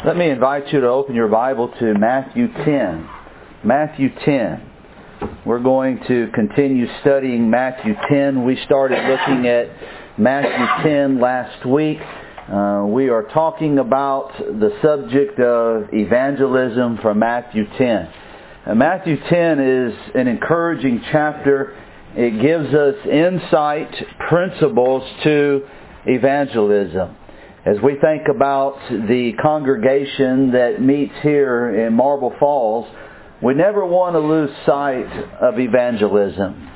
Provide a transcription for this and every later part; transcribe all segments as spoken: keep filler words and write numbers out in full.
Let me invite you to open your Bible to Matthew ten. Matthew ten. We're going to continue studying Matthew ten. We started looking at Matthew ten last week. Uh, we are talking about the subject of evangelism from Matthew ten. Uh, Matthew ten is an encouraging chapter. It gives us insight, principles to evangelism. As we think about the congregation that meets here in Marble Falls, we never want to lose sight of evangelism.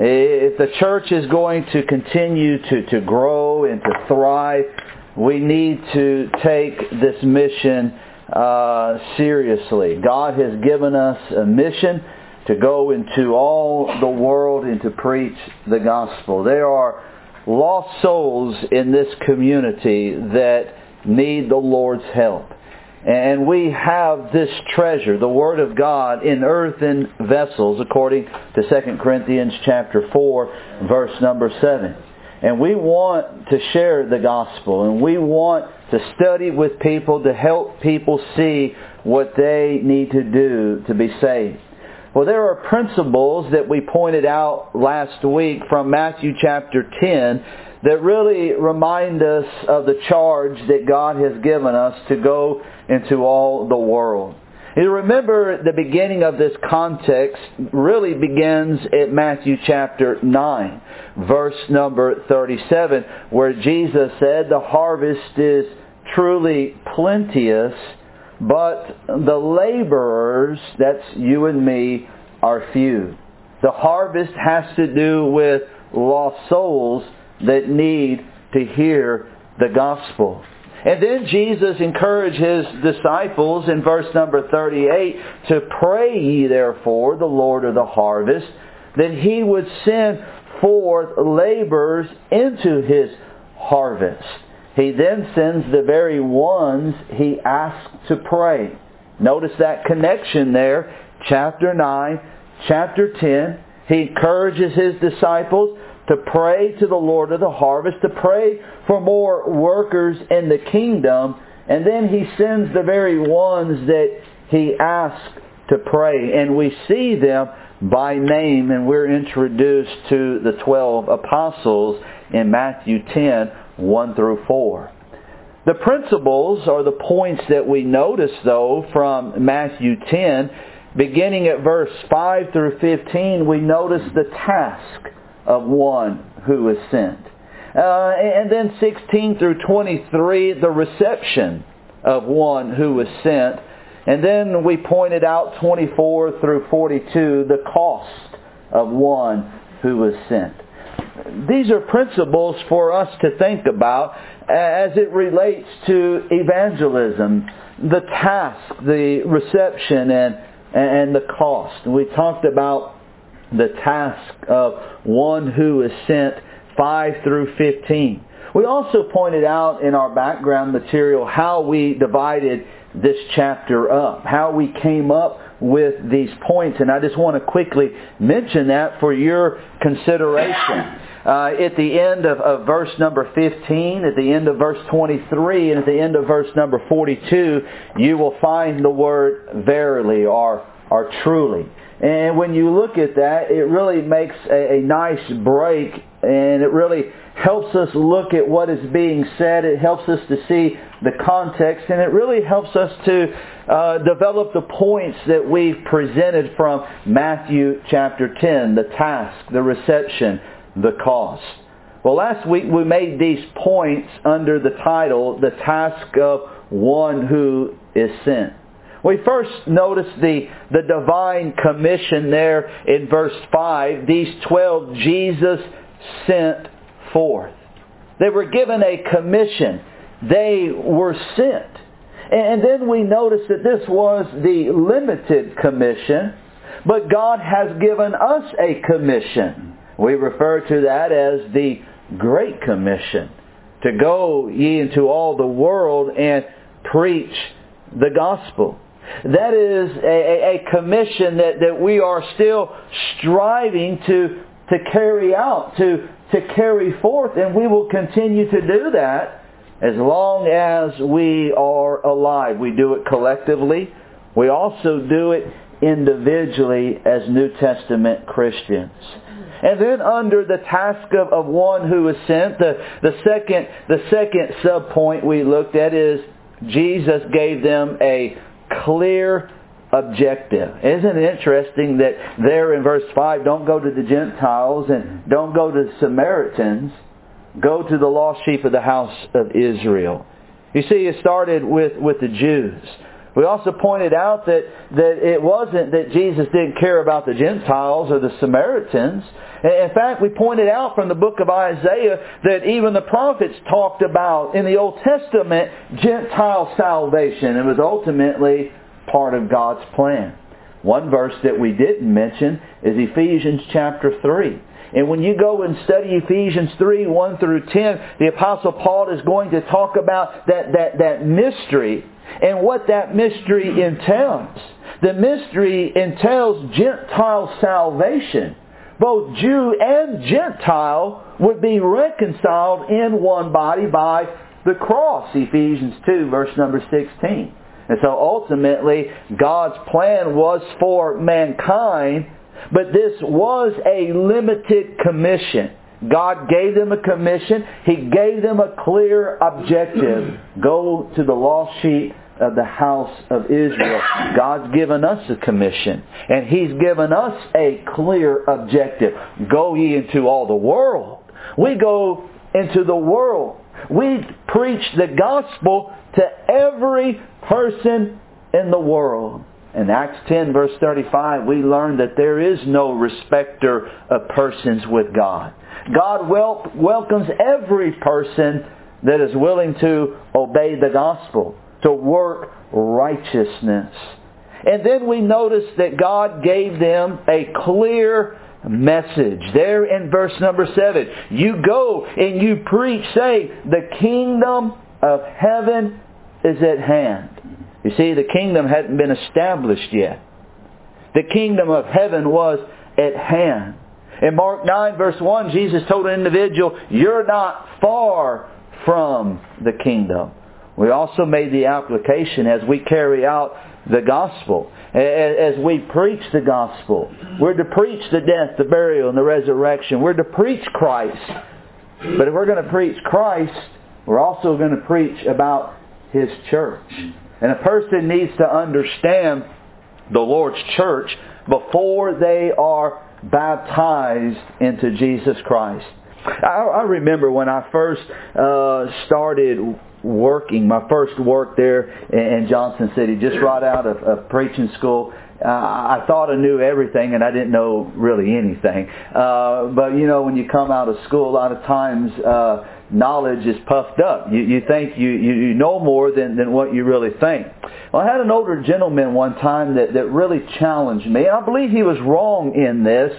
If the church is going to continue to, to grow and to thrive, we need to take this mission uh, seriously. God has given us a mission to go into all the world and to preach the gospel. There are lost souls in this community that need the Lord's help. And we have this treasure, the Word of God, in earthen vessels, according to Second Corinthians chapter four, verse number seven. And we want to share the gospel, and we want to study with people to help people see what they need to do to be saved. Well, there are principles that we pointed out last week from Matthew chapter ten that really remind us of the charge that God has given us to go into all the world. You remember the beginning of this context really begins at Matthew chapter nine, verse number thirty-seven, where Jesus said, "The harvest is truly plenteous, but the laborers," that's you and me, "are few." The harvest has to do with lost souls that need to hear the gospel. And then Jesus encouraged His disciples in verse number thirty-eight to pray ye therefore the Lord of the harvest that He would send forth laborers into His harvest. He then sends the very ones He asks to pray. Notice that connection there. Chapter nine, chapter ten. He encourages His disciples to pray to the Lord of the harvest, to pray for more workers in the kingdom. And then He sends the very ones that He asks to pray. And we see them by name, and we're introduced to the twelve apostles in Matthew ten, one through four. The principles or the points that we notice, though, from Matthew ten, beginning at verse five through fifteen, we notice the task of one who is sent. Uh, and then sixteen through twenty-three, the reception of one who is sent. And then we pointed out twenty-four through forty-two, the cost of one who is sent. These are principles for us to think about as it relates to evangelism, the task, the reception, and, and the cost. We talked about the task of one who is sent, five through fifteen. We also pointed out in our background material how we divided this chapter up, how we came up with these points. And I just want to quickly mention that for your consideration. Uh, at the end of, of verse number fifteen, at the end of verse twenty-three, and at the end of verse number forty-two, you will find the word verily or, or truly. And when you look at that, it really makes a, a nice break, and it really helps us look at what is being said. It helps us to see the context, and it really helps us to uh, develop the points that we've presented from Matthew chapter ten, the task, the reception, the cost. Well, last week we made these points under the title, the task of one who is sent. We first noticed the, the divine commission there in verse five. These twelve Jesus sent forth. They were given a commission. They were sent. And then we noticed that this was the limited commission, but God has given us a commission. We refer to that as the Great Commission, to go ye into all the world and preach the gospel. That is a, a commission that, that we are still striving to, to carry out, to, to carry forth, and we will continue to do that As long as we are alive. We do it collectively. We also do it individually as New Testament Christians. And then under the task of, of one who is sent, the, the second the second sub-point we looked at is Jesus gave them a clear objective. Isn't it interesting that there in verse five, don't go to the Gentiles and don't go to the Samaritans, go to the lost sheep of the house of Israel. You see, it started with, with the Jews. We also pointed out that, that it wasn't that Jesus didn't care about the Gentiles or the Samaritans. In fact, we pointed out from the book of Isaiah that even the prophets talked about, in the Old Testament, Gentile salvation. It was ultimately part of God's plan. One verse that we didn't mention is Ephesians chapter three. And when you go and study Ephesians three, one through ten, the Apostle Paul is going to talk about that, that, that mystery and what that mystery entails. The mystery entails Gentile salvation. Both Jew and Gentile would be reconciled in one body by the cross. Ephesians two, verse number sixteen. And so ultimately, God's plan was for mankind, but this was a limited commission. God gave them a commission. He gave them a clear objective. Go to the lost sheep of the house of Israel. God's given us a commission. And He's given us a clear objective. Go ye into all the world. We go into the world. We preach the gospel to every person in the world. In Acts ten verse thirty-five, we learn that there is no respecter of persons with God. God wel- welcomes every person that is willing to obey the gospel, to work righteousness. And then we notice that God gave them a clear message. There in verse number seven, you go and you preach, say, the kingdom of heaven is at hand. You see, the kingdom hadn't been established yet. The kingdom of heaven was at hand. In Mark nine verse one, Jesus told an individual, you're not far from the kingdom. We also made the application as we carry out the gospel. As we preach the gospel. We're to preach the death, the burial, and the resurrection. We're to preach Christ. But if we're going to preach Christ, we're also going to preach about His church. And a person needs to understand the Lord's church before they are baptized into Jesus Christ. I, I remember when I first uh, started working, my first work there in Johnson City, just right out of, of preaching school. Uh, I thought I knew everything, and I didn't know really anything. Uh, but you know, when you come out of school, a lot of times uh, knowledge is puffed up. You, you think you, you, you know more than, than what you really think. Well, I had an older gentleman one time that, that really challenged me. I believe he was wrong in this,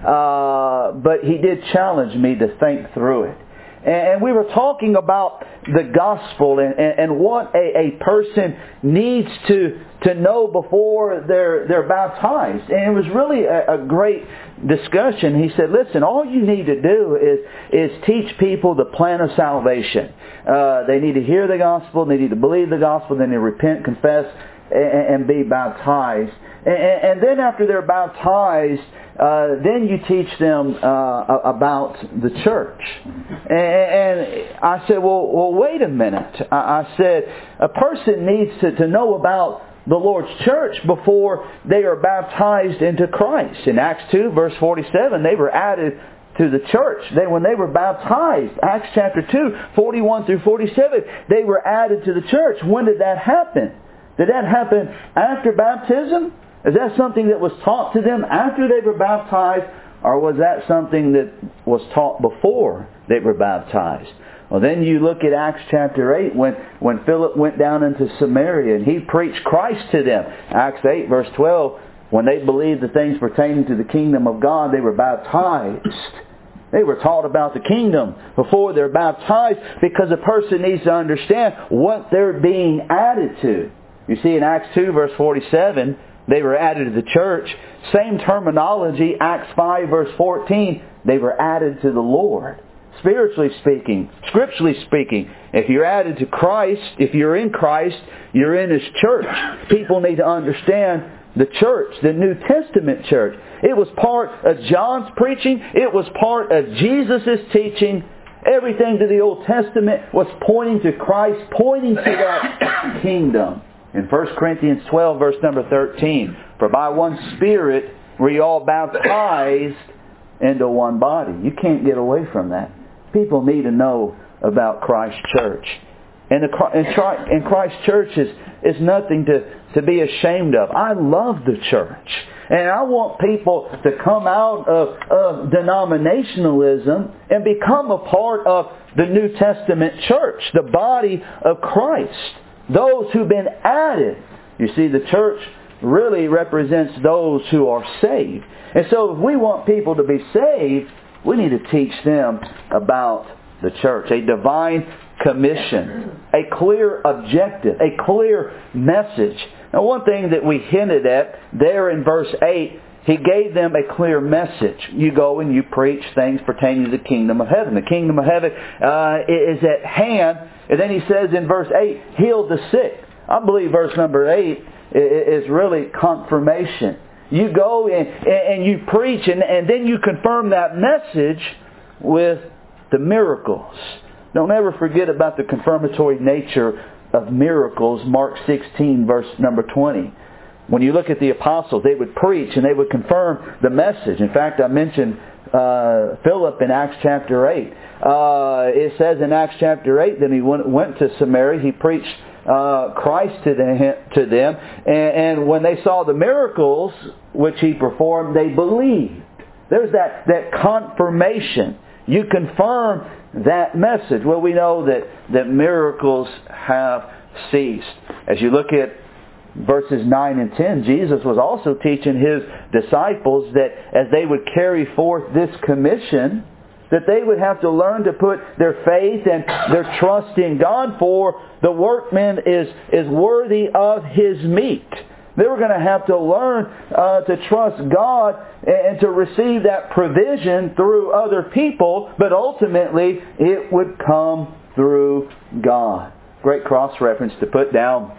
uh, but he did challenge me to think through it. And we were talking about the gospel and, and, and what a, a person needs to to know before they're they're baptized. And it was really a, a great discussion. He said, listen, all you need to do is is teach people the plan of salvation. Uh, they need to hear the gospel. They need to believe the gospel. They need to repent, confess, and, and be baptized. And, and then after they're baptized, Uh, then you teach them uh, about the church. And, and I said, well, well, wait a minute. I, I said, a person needs to, to know about the Lord's church before they are baptized into Christ. In Acts two, verse forty-seven, they were added to the church. They, when they were baptized, Acts chapter two, forty-one through forty-seven, they were added to the church. When did that happen? Did that happen after baptism? Is that something that was taught to them after they were baptized, or was that something that was taught before they were baptized? Well, then you look at Acts chapter eight when, when Philip went down into Samaria and he preached Christ to them. Acts eight verse twelve, when they believed the things pertaining to the kingdom of God, they were baptized. They were taught about the kingdom before they're baptized, because a person needs to understand what they're being added to. You see, in Acts two verse forty-seven, they were added to the church. Same terminology, Acts five verse fourteen, they were added to the Lord. spiritually speaking, scripturally speaking. If you're added to Christ, if you're in Christ, you're in His church. People need to understand the church, the New Testament church. It was part of John's preaching. It was part of Jesus' teaching. Everything to the Old Testament was pointing to Christ, pointing to that kingdom. In First Corinthians twelve, verse number thirteen, for by one Spirit were you all baptized into one body. You can't get away from that. People need to know about Christ's church. And, the, and, and Christ's church is, is nothing to, to be ashamed of. I love the church. And I want people to come out of, of denominationalism and become a part of the New Testament church, the body of Christ. Those who've been added. You see, the church really represents those who are saved. And so if we want people to be saved, we need to teach them about the church. A divine commission. A clear objective. A clear message. Now, one thing that we hinted at there in verse eight, He gave them a clear message. You go and you preach things pertaining to the kingdom of heaven. The kingdom of heaven uh, is at hand. And then He says in verse eight, heal the sick. I believe verse number eight is really confirmation. You go and, and you preach and, and then you confirm that message with the miracles. Don't ever forget about the confirmatory nature of miracles. Mark sixteen, verse number twenty. When you look at the apostles, they would preach and they would confirm the message. In fact, I mentioned uh, Philip in Acts chapter eight. Uh, it says in Acts chapter eight that he went, went to Samaria. He preached uh, Christ to them, to them. And, and when they saw the miracles which he performed, they believed. There's that, that confirmation. You confirm that message. Well, we know that, that miracles have ceased. As you look at verses nine and ten, Jesus was also teaching His disciples that as they would carry forth this commission, that they would have to learn to put their faith and their trust in God, for the workman is, is worthy of his meat. They were going to have to learn uh, to trust God and to receive that provision through other people, but ultimately it would come through God. Great cross-reference to put down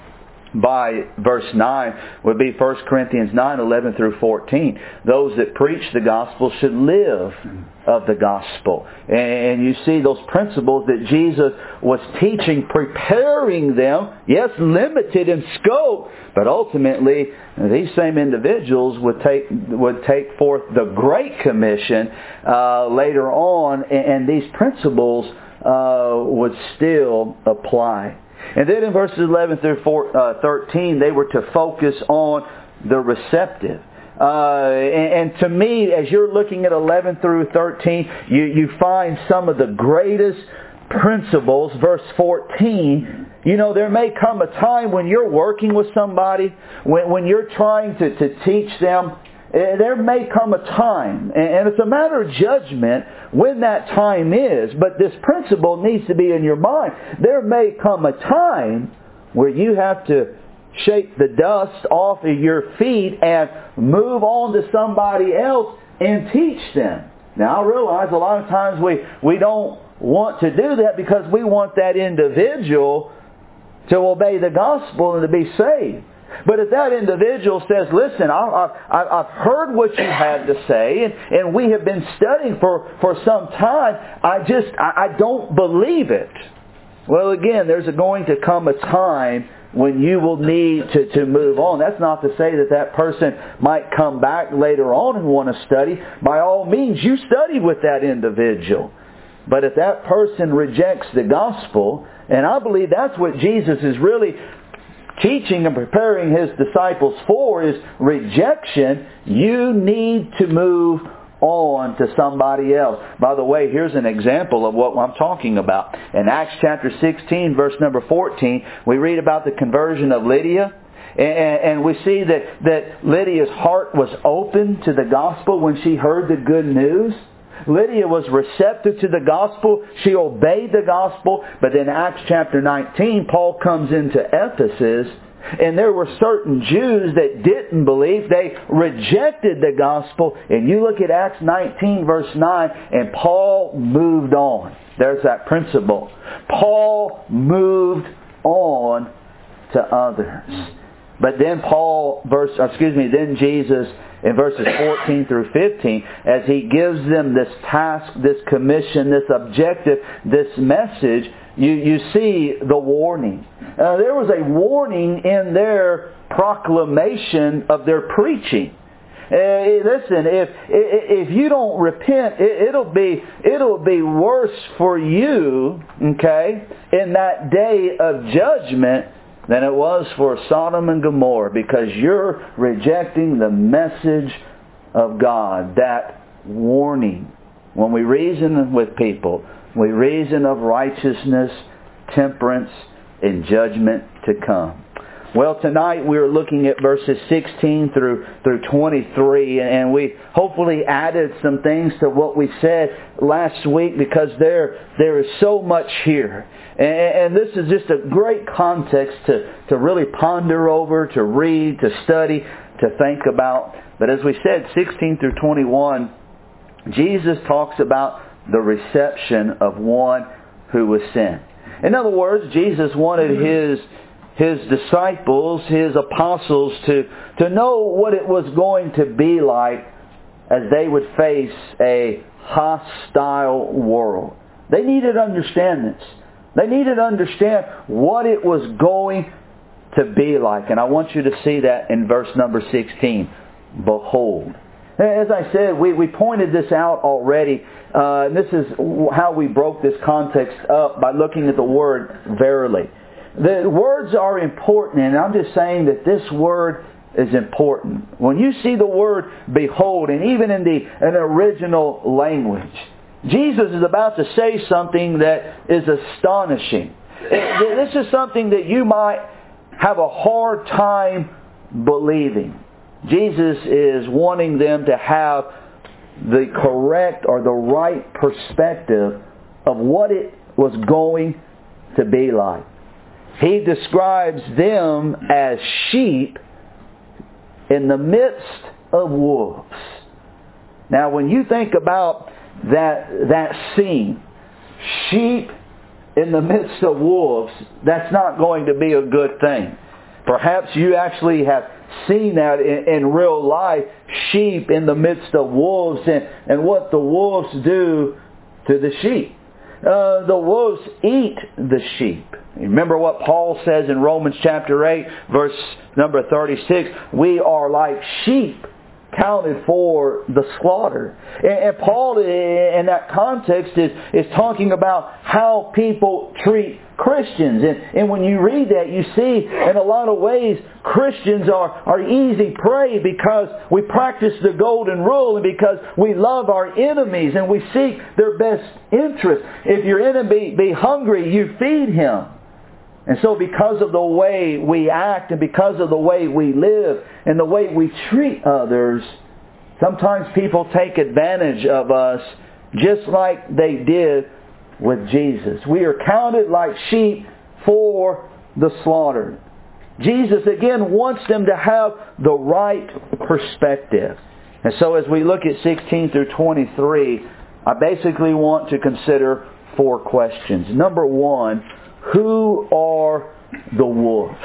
by verse nine would be First Corinthians nine, eleven through fourteen. Those that preach the gospel should live of the gospel. And you see those principles that Jesus was teaching, preparing them, yes, limited in scope, but ultimately these same individuals would take would take forth the Great Commission uh, later on, and these principles uh, would still apply. And then in verses eleven through thirteen, they were to focus on the receptive. Uh, and, and to me, as you're looking at eleven through thirteen, you, you find some of the greatest principles. Verse fourteen, you know, there may come a time when you're working with somebody, when, when you're trying to, to teach them, there may come a time, and it's a matter of judgment when that time is, but this principle needs to be in your mind. There may come a time where you have to shake the dust off of your feet and move on to somebody else and teach them. Now, I realize a lot of times we, we don't want to do that because we want that individual to obey the gospel and to be saved. But if that individual says, listen, I've, I've heard what you had to say, and, and we have been studying for, for some time, I just, I, I don't believe it. Well, again, there's going to come a time when you will need to, to move on. That's not to say that that person might come back later on and want to study. By all means, you study with that individual. But if that person rejects the gospel, and I believe that's what Jesus is really teaching and preparing His disciples for, is rejection, you need to move on to somebody else. By the way, here's an example of what I'm talking about. In Acts chapter sixteen, verse number fourteen, we read about the conversion of Lydia. And we see that, that Lydia's heart was open to the gospel when she heard the good news. Lydia was receptive to the gospel. She obeyed the gospel. But in Acts chapter nineteen, Paul comes into Ephesus, And there were certain Jews that didn't believe. They rejected the gospel. And you look at Acts nineteen verse nine, and Paul moved on. There's that principle. Paul moved on to others. But then Paul, verse, excuse me, then Jesus in verses fourteen through fifteen, as he gives them this task, this commission, this objective, this message, you, you see the warning. Uh, there was a warning in their proclamation of their preaching. Uh, listen, if if you don't repent, it, it'll be it'll be worse for you, okay, in that day of judgment than it was for Sodom and Gomorrah, because you're rejecting the message of God, that warning. When we reason with people, we reason of righteousness, temperance, and judgment to come. Well, tonight we're looking at verses sixteen through through twenty-three, and we hopefully added some things to what we said last week, because there there is so much here. And, and this is just a great context to, to really ponder over, to read, to study, to think about. But as we said, sixteen through twenty-one, Jesus talks about the reception of one who was sent. In other words, Jesus wanted His His disciples, His apostles, to, to know what it was going to be like as they would face a hostile world. They needed to understand this. They needed to understand what it was going to be like. And I want you to see that in verse number sixteen. Behold. As I said, we, we pointed this out already. Uh, and this is how we broke this context up, by looking at the word verily. The words are important, and I'm just saying that this word is important. When you see the word behold, and even in the an original language, Jesus is about to say something that is astonishing. This is something that you might have a hard time believing. Jesus is wanting them to have the correct or the right perspective of what it was going to be like. He describes them as sheep in the midst of wolves. Now, when you think about that that scene, sheep in the midst of wolves, that's not going to be a good thing. Perhaps you actually have seen that in, in real life, sheep in the midst of wolves, and, and what the wolves do to the sheep. Uh, the wolves eat the sheep. Remember what Paul says in Romans chapter eight, verse number thirty-six. We are like sheep counted for the slaughter. And, and Paul, in that context, is, is talking about how people treat Christians. And, and when you read that, you see in a lot of ways Christians are, are easy prey, because we practice the golden rule, and because we love our enemies and we seek their best interest. If your enemy be hungry, you feed him. And so because of the way we act, and because of the way we live, and the way we treat others, sometimes people take advantage of us, just like they did with Jesus. We are counted like sheep for the slaughter. Jesus again wants them to have the right perspective. And so as we look at sixteen through twenty-three, I basically want to consider four questions. Number one, who are the wolves?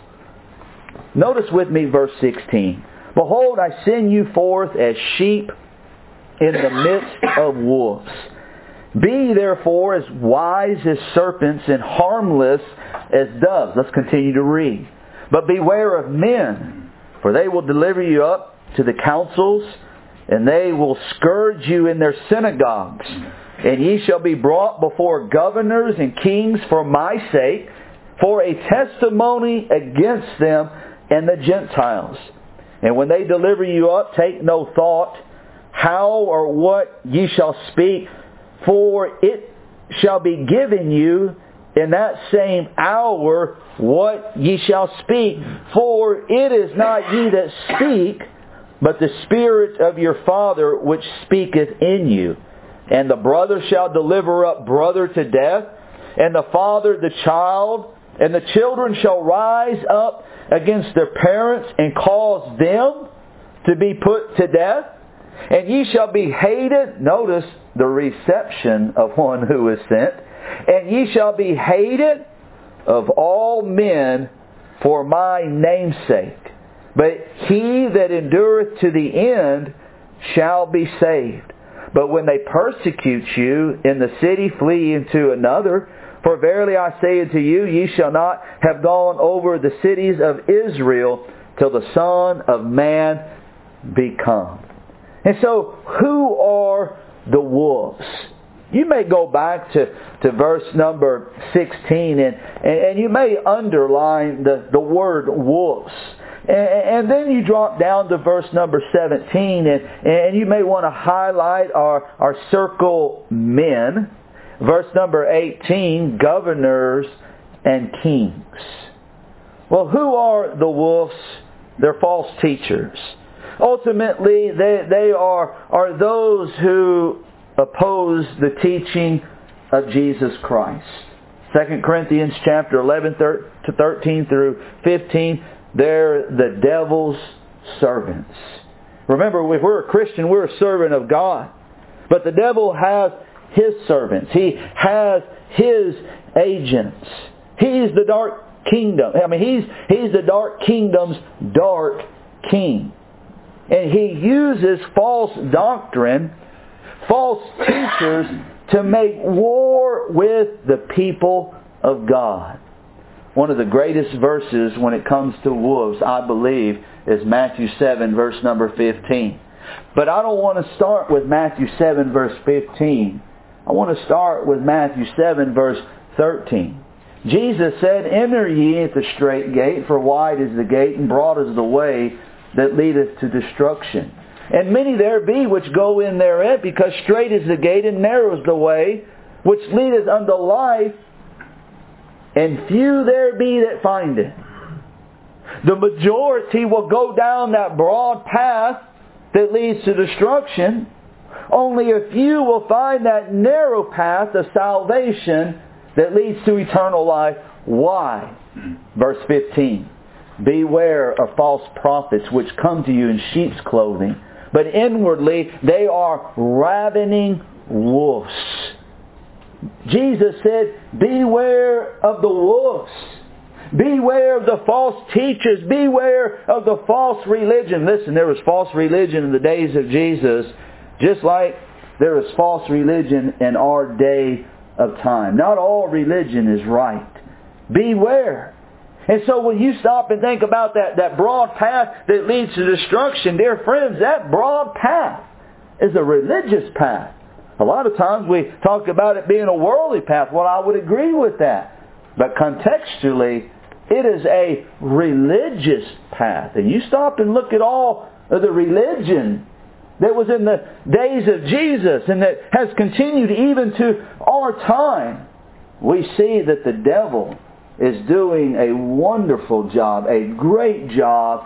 Notice with me verse sixteen. Behold, I send you forth as sheep in the midst of wolves. Be therefore as wise as serpents and harmless as doves. Let's continue to read. But beware of men, for they will deliver you up to the councils, and they will scourge you in their synagogues. And ye shall be brought before governors and kings for my sake, for a testimony against them and the Gentiles. And when they deliver you up, take no thought how or what ye shall speak, for it shall be given you in that same hour what ye shall speak. For it is not ye that speak, but the Spirit of your Father which speaketh in you. And the brother shall deliver up brother to death, and the father the child, And the children shall rise up against their parents and cause them to be put to death. And ye shall be hated. Notice the reception of one who is sent. And ye shall be hated of all men for my name's sake. But he that endureth to the end shall be saved. But when they persecute you in the city, flee into another. For verily I say unto you, ye shall not have gone over the cities of Israel till the Son of Man be come. And so, who are the wolves? You may go back to, to verse number sixteen and, and, and you may underline the, the word wolves. And, and then you drop down to verse number seventeen and, and you may want to highlight our, our circle men. Verse number eighteen, governors and kings. Well, who are the wolves? They're false teachers. Ultimately, they, they are, are those who oppose the teaching of Jesus Christ. Second Corinthians chapter eleven to thirteen through fifteen, they're the devil's servants. Remember, if we're a Christian, we're a servant of God. But the devil has his servants. He has his agents. He's the dark kingdom. I mean, he's, he's the dark kingdom's dark king. And he uses false doctrine, false teachers, to make war with the people of God. One of the greatest verses when it comes to wolves, I believe, is Matthew seven, verse number fifteen. But I don't want to start with Matthew seven, verse fifteen. I want to start with Matthew seven, verse thirteen. Jesus said, Enter ye at the strait gate, for wide is the gate, and broad is the way that leadeth to destruction. And many there be which go in thereat, because strait is the gate, and narrow is the way, which leadeth unto life, and few there be that find it. The majority will go down that broad path that leads to destruction. Only a few will find that narrow path of salvation that leads to eternal life. Why? Verse fifteen. Beware of false prophets which come to you in sheep's clothing, but inwardly they are ravening wolves. Jesus said, beware of the wolves. Beware of the false teachers. Beware of the false religion. Listen, there was false religion in the days of Jesus, just like there is false religion in our day of time. Not all religion is right. Beware. And so when you stop and think about that, that broad path that leads to destruction, dear friends, that broad path is a religious path. A lot of times we talk about it being a worldly path. Well, I would agree with that. But contextually, it is a religious path. And you stop and look at all of the religion that was in the days of Jesus and that has continued even to our time. We see that the devil is doing a wonderful job, a great job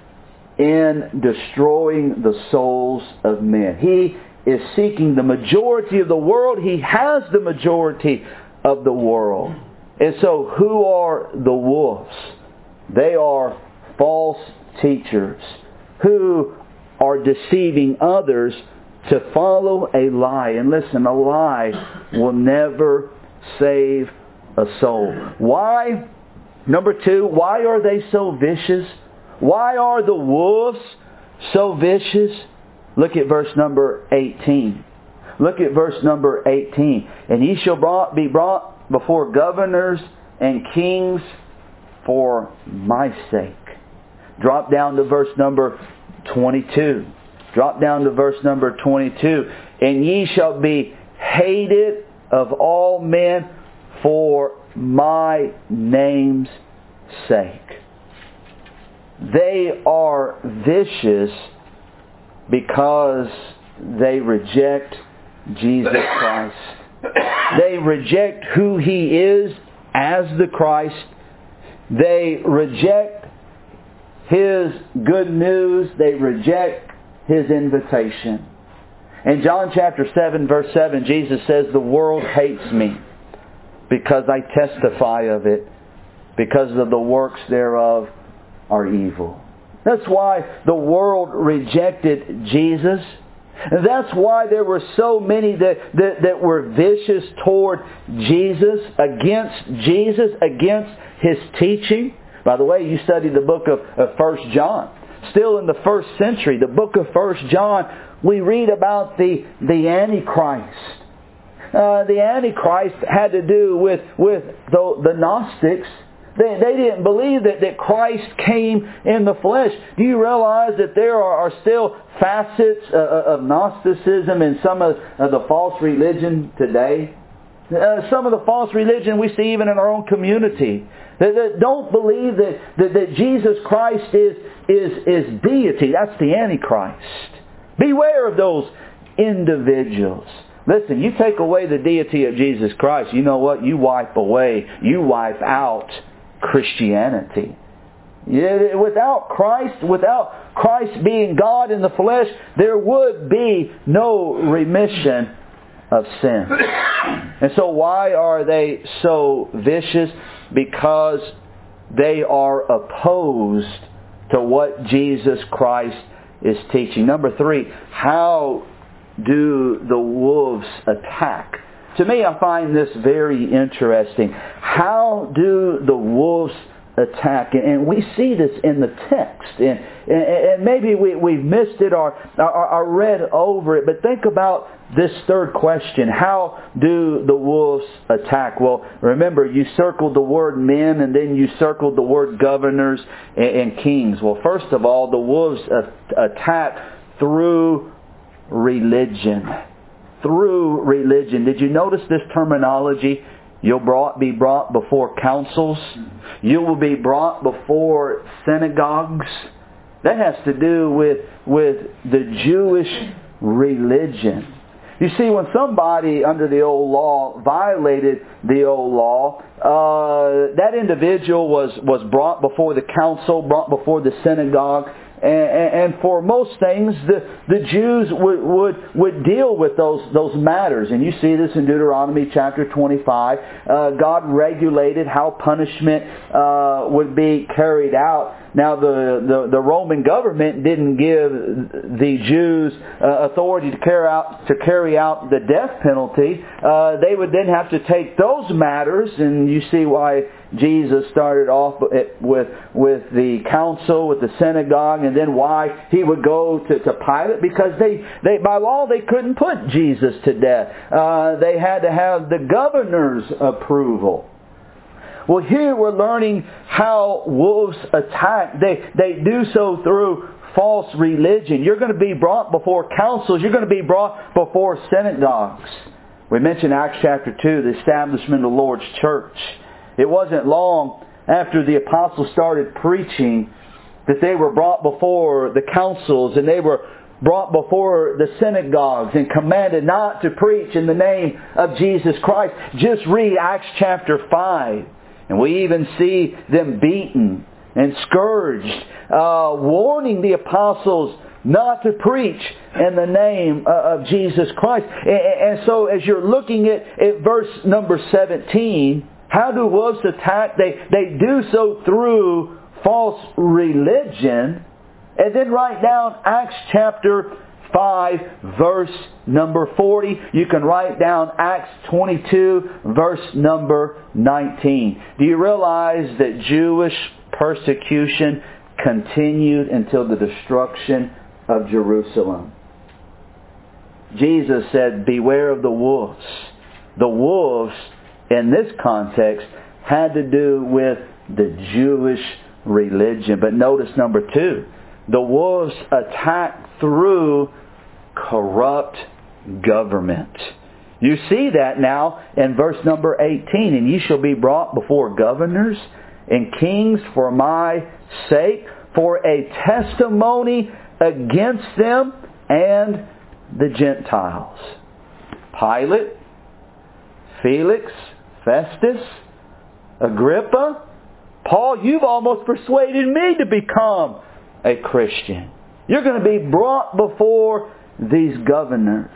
in destroying the souls of men. He is seeking the majority of the world. He has the majority of the world. And so who are the wolves? They are false teachers who are deceiving others to follow a lie. And listen, a lie will never save a soul. Why? Number two, why are they so vicious? Why are the wolves so vicious? Look at verse number eighteen. Look at verse number eighteen. And ye shall brought, be brought before governors and kings for my sake. Drop down to verse number twenty-two. Drop down to verse number twenty-two. And ye shall be hated of all men for my name's sake. They are vicious because they reject Jesus Christ. They reject who He is as the Christ. They reject His good news. They reject His invitation. In John chapter seven, verse seven, Jesus says, the world hates me because I testify of it. because of the works thereof are evil. That's why the world rejected Jesus. And that's why there were so many that, that, that were vicious toward Jesus, against Jesus, against His teaching. By the way, you study the book of, of First John. Still in the first century, the book of First John, we read about the, the Antichrist. Uh, the Antichrist had to do with, with the, the Gnostics. They, they didn't believe that, that Christ came in the flesh. Do you realize that there are, are still facets uh, of Gnosticism in some of, of the false religion today? Uh, some of the false religion we see even in our own community. That, that don't believe that, that, that Jesus Christ is, is, is deity. That's the Antichrist. Beware of those individuals. Listen, you take away the deity of Jesus Christ, you know what? You wipe away, you wipe out Christianity. Yeah, without Christ, without Christ being God in the flesh, there would be no remission of sin. And so why are they so vicious? Because they are opposed to what Jesus Christ is teaching. Number three, how do the wolves attack? To me, I find this very interesting. How do the wolves attack? And we see this in the text. And, and maybe we, we've missed it or, or, or read over it. But think about this third question. How do the wolves attack? Well, remember, you circled the word men and then you circled the word governors and, and kings. Well, first of all, the wolves attack through religion. Through religion. Did you notice this terminology? You'll brought, be brought before councils. You will be brought before synagogues. That has to do with, with the Jewish religion. You see, when somebody under the old law violated the old law, uh, that individual was, was brought before the council, brought before the synagogue. And, and for most things, the, the Jews would, would, would deal with those, those matters. And you see this in Deuteronomy chapter twenty-five. Uh, God regulated how punishment uh, would be carried out. Now, the, the, the Roman government didn't give the Jews uh, authority to carry out to carry out the death penalty. Uh, they would then have to take those matters, and you see why Jesus started off with with the council, with the synagogue, and then why He would go to, to Pilate, because they, they by law they couldn't put Jesus to death. Uh, they had to have the governor's approval. Well, here we're learning how wolves attack. They, they do so through false religion. You're going to be brought before councils. You're going to be brought before synagogues. We mentioned Acts chapter two, the establishment of the Lord's church. It wasn't long after the apostles started preaching that they were brought before the councils and they were brought before the synagogues and commanded not to preach in the name of Jesus Christ. Just read Acts chapter five. And we even see them beaten and scourged, uh, warning the apostles not to preach in the name of Jesus Christ. And so as you're looking at, at verse number seventeen, how do wolves attack? They, they do so through false religion. And then write down Acts chapter five, verse number forty. You can write down Acts twenty-two, verse number nineteen. Do you realize that Jewish persecution continued until the destruction of Jerusalem? Jesus said, beware of the wolves. The wolves, in this context, had to do with the Jewish religion. But notice number two. The wolves attack through corrupt government. You see that now in verse number eighteen. And ye shall be brought before governors and kings for my sake, for a testimony against them and the Gentiles. Pilate, Felix, Festus, Agrippa, Paul, you've almost persuaded me to become a Christian. You're going to be brought before these governors.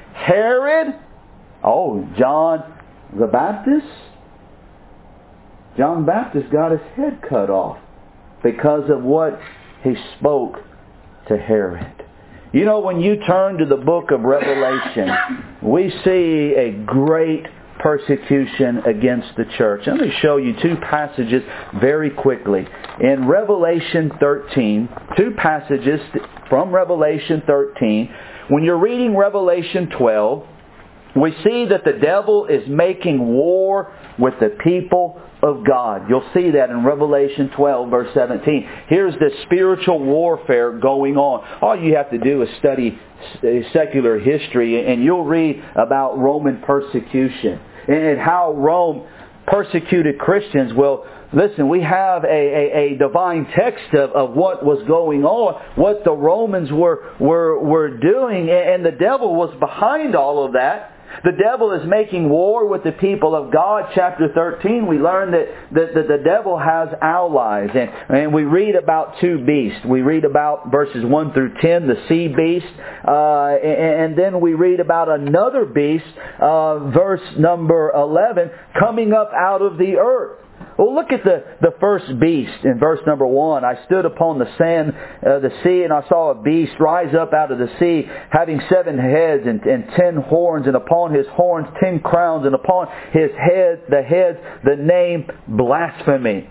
Herod, oh, John the Baptist, John the Baptist got his head cut off because of what he spoke to Herod. You know, when you turn to the book of Revelation, we see a great persecution against the church. Let me show you two passages very quickly. In Revelation thirteen, two passages from Revelation thirteen. When you're reading Revelation twelve, we see that the devil is making war with the people of God. You'll see that in Revelation twelve, verse seventeen. Here's the spiritual warfare going on. All you have to do is study secular history and you'll read about Roman persecution and how Rome persecuted Christians. Well, listen, we have a, a, a divine text of, of what was going on, what the Romans were, were, were doing, and the devil was behind all of that. The devil is making war with the people of God. Chapter thirteen, we learn that, that, that the devil has allies. And, and we read about two beasts. We read about verses one through ten, the sea beast. Uh, and, and then we read about another beast, uh, verse number eleven, coming up out of the earth. Well, look at the, the first beast in verse number one. I stood upon the sand of the sea, and I saw a beast rise up out of the sea, having seven heads and, and ten horns, and upon his horns ten crowns, and upon his head the heads the name blasphemy.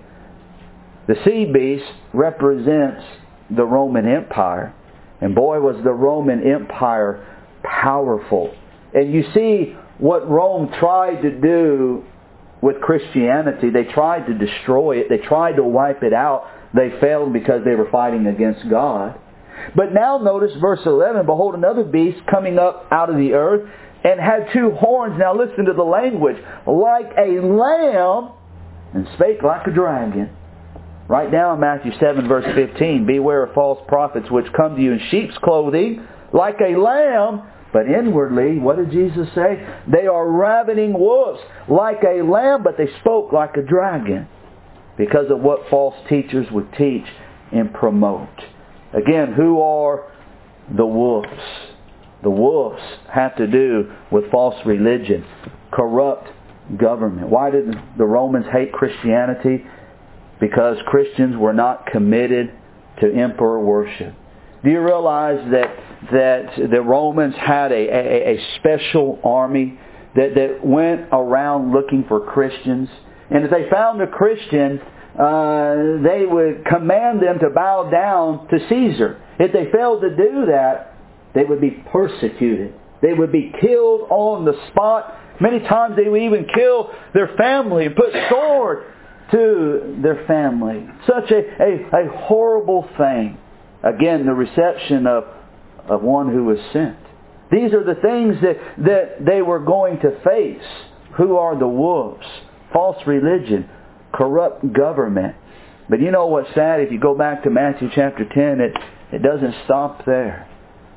The sea beast represents the Roman Empire. And boy, was the Roman Empire powerful. And you see what Rome tried to do with Christianity. They tried to destroy it. They tried to wipe it out. They failed because they were fighting against God. But now notice verse eleven. Behold, another beast coming up out of the earth and had two horns. Now listen to the language. Like a lamb and spake like a dragon. Right now in Matthew seven verse fifteen. Beware of false prophets which come to you in sheep's clothing like a lamb, but inwardly, what did Jesus say? They are ravening wolves like a lamb, but they spoke like a dragon. Because of what false teachers would teach and promote. Again, who are the wolves? The wolves have to do with false religion, corrupt government. Why did the Romans hate Christianity? Because Christians were not committed to emperor worship. Do you realize that that the Romans had a, a, a special army that, that went around looking for Christians? And if they found a Christian, uh, they would command them to bow down to Caesar. If they failed to do that, they would be persecuted. They would be killed on the spot. Many times they would even kill their family and put sword to their family. Such a, a, a horrible thing. Again, the reception of, of one who was sent. These are the things that, that they were going to face. Who are the wolves? False religion, corrupt government. But you know what's sad? If you go back to Matthew chapter ten, it, it doesn't stop there.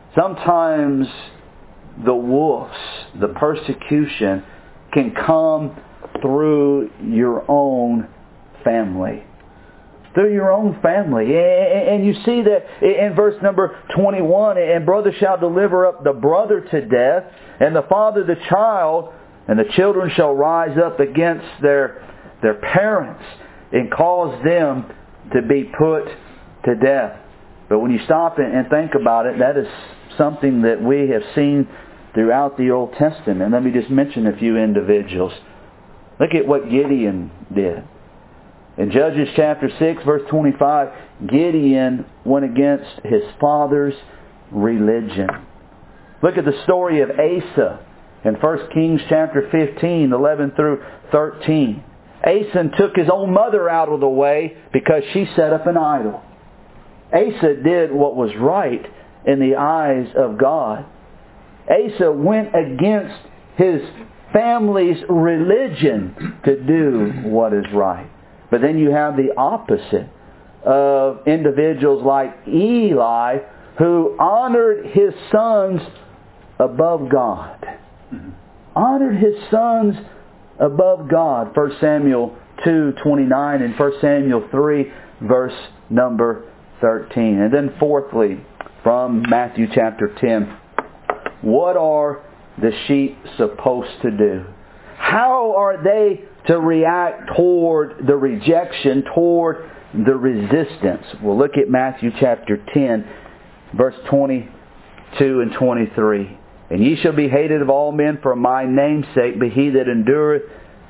Sometimes the wolves, the persecution, can come through your own family. Through your own family. And you see that in verse number twenty-one, and brother shall deliver up the brother to death, and the father the child, and the children shall rise up against their, their parents, and cause them to be put to death. But when you stop and think about it, that is something that we have seen throughout the Old Testament. Let me just mention a few individuals. Look at what Gideon did. In Judges chapter six, verse twenty-five, Gideon went against his father's religion. Look at the story of Asa in First Kings chapter fifteen, eleven through thirteen. Asa took his own mother out of the way because she set up an idol. Asa did what was right in the eyes of God. Asa went against his family's religion to do what is right. But then you have the opposite of individuals like Eli, who honored his sons above God. Mm-hmm. Honored his sons above God. First Samuel two twenty-nine and First Samuel three verse number thirteen. And then fourthly, from Matthew chapter ten, what are the sheep supposed to do? How are they to react toward the rejection, toward the resistance. We'll look at Matthew chapter ten, verse twenty-two and twenty-three. And ye shall be hated of all men for my name's sake, but he that endureth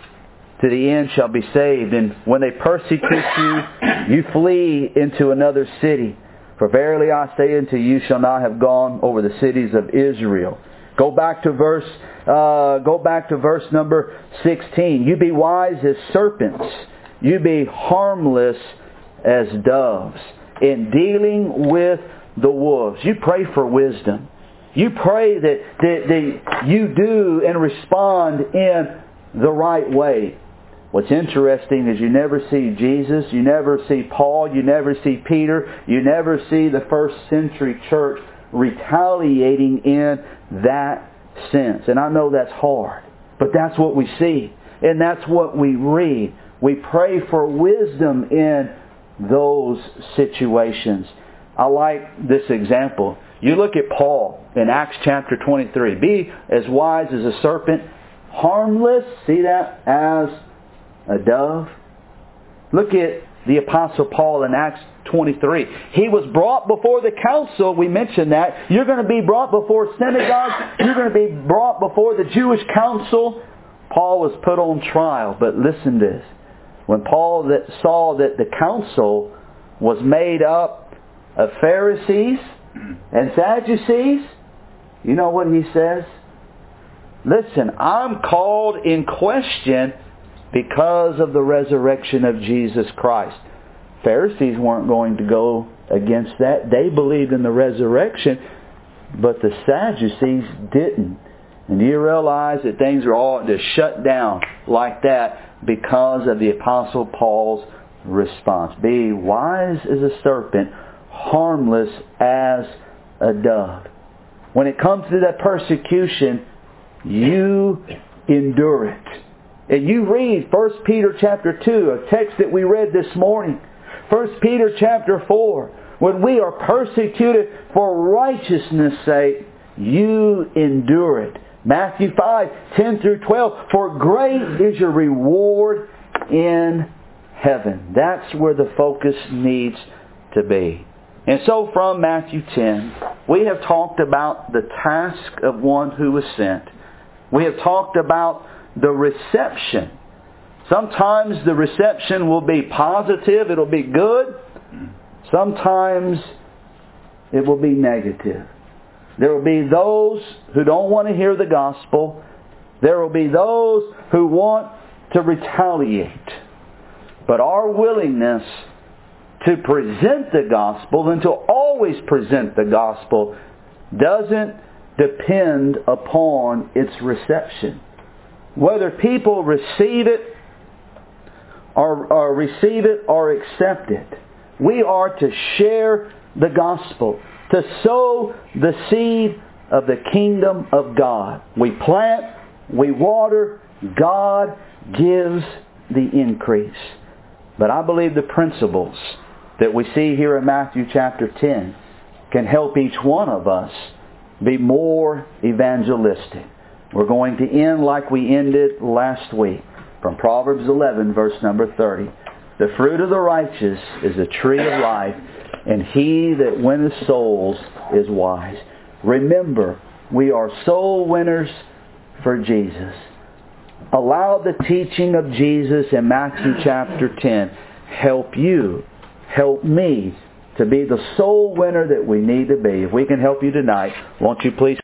to the end shall be saved. And when they persecute you, you flee into another city. For verily I say unto you, shall not have gone over the cities of Israel. Go back to verse, uh, go back to verse number sixteen. You be wise as serpents. You be harmless as doves in dealing with the wolves. You pray for wisdom. You pray that, that, that you do and respond in the right way. What's interesting is you never see Jesus, you never see Paul, you never see Peter, you never see the first century church retaliating in that sense. And I know that's hard, but that's what we see. And that's what we read. We pray for wisdom in those situations. I like this example. You look at Paul in Acts chapter twenty-three. Be as wise as a serpent, harmless, see that, as a dove. Look at the Apostle Paul in Acts twenty-three. He was brought before the council. We mentioned that. You're going to be brought before synagogues. You're going to be brought before the Jewish council. Paul was put on trial. But listen to this. When Paul that saw that the council was made up of Pharisees and Sadducees, you know what he says? Listen, I'm called in question because of the resurrection of Jesus Christ. Pharisees weren't going to go against that. They believed in the resurrection, but the Sadducees didn't. And do you realize that things are all just shut down like that because of the Apostle Paul's response? Be wise as a serpent, harmless as a dove. When it comes to that persecution, you endure it. And you read First Peter chapter two, a text that we read this morning. First Peter chapter four. When we are persecuted for righteousness' sake, you endure it. Matthew five, ten through twelve. For great is your reward in heaven. That's where the focus needs to be. And so from Matthew ten, we have talked about the task of one who was sent. We have talked about the reception. Sometimes the reception will be positive, it'll be good. Sometimes it will be negative. There will be those who don't want to hear the gospel. There will be those who want to retaliate. But our willingness to present the gospel and to always present the gospel doesn't depend upon its reception. Whether people receive it or, or receive it or accept it, we are to share the gospel, to sow the seed of the kingdom of God. We plant, we water, God gives the increase. But I believe the principles that we see here in Matthew chapter ten can help each one of us be more evangelistic. We're going to end like we ended last week from Proverbs eleven, verse number thirty. The fruit of the righteous is a tree of life, and he that winneth souls is wise. Remember, we are soul winners for Jesus. Allow the teaching of Jesus in Matthew chapter ten help you, help me to be the soul winner that we need to be. If we can help you tonight, won't you please